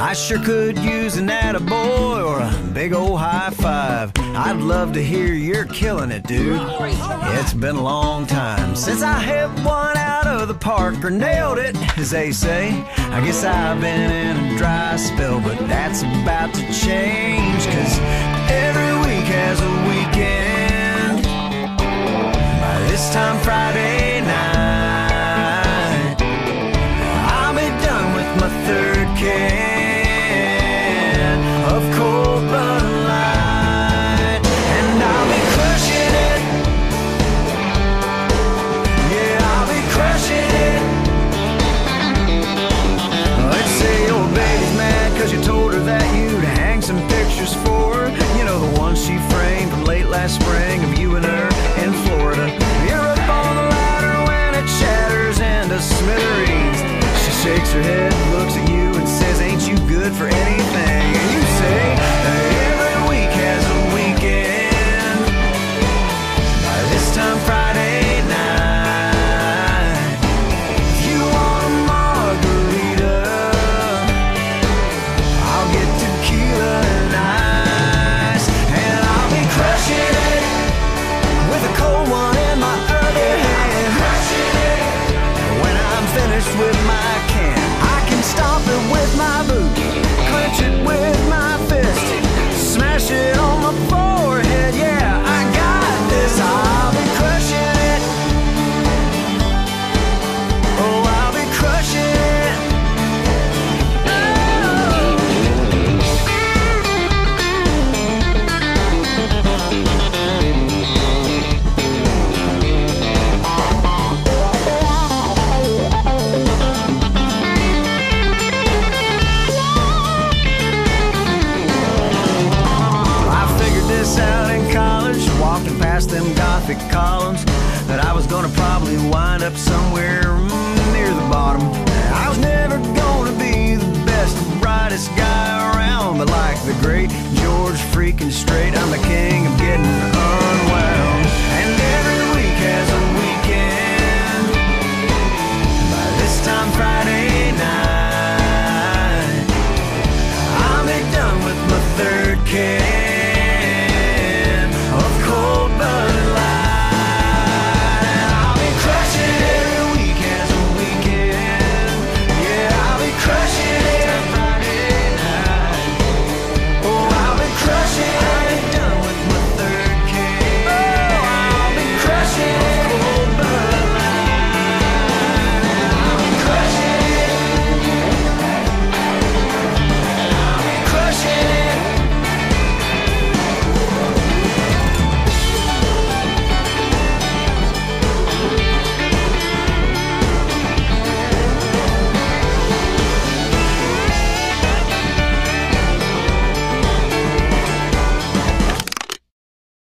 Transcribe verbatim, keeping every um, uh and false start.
I sure could use an attaboy or a big old high five. I'd love to hear you're killing it, dude. It's been a long time since I hit one out of the park or nailed it, as they say. I guess I've been in a dry spell, but that's about to change, 'cause every week has a weekend. By this time Friday night, I'll be done with my third can of cold Bud Light, and I'll be crushing it. Yeah, I'll be crushing it. Let's say your baby's mad 'cause you told her that you'd hang some pictures for her. You know, the ones she framed from late last spring of you and her in Florida. You're up on the ladder when it shatters into smithereens. She shakes her head, looks at you and says, ain't you good for anything? And you say, every week has a weekend. By this time Friday night, if you want a margarita, I'll get tequila and ice, and I'll be crushing it with a cold one in my other hand. Crushing it when I'm finished with my can. I can stomp it with my boot, clench it with my fist, smash it on my forehead. Yeah, I got this. I'll be crushing it. Oh, I'll be crushing it. Out in college, walking past them Gothic columns, that I was gonna probably wind up somewhere mm, near the bottom. I was never gonna be the best, brightest guy around, but like the great George freaking Strait, I'm the king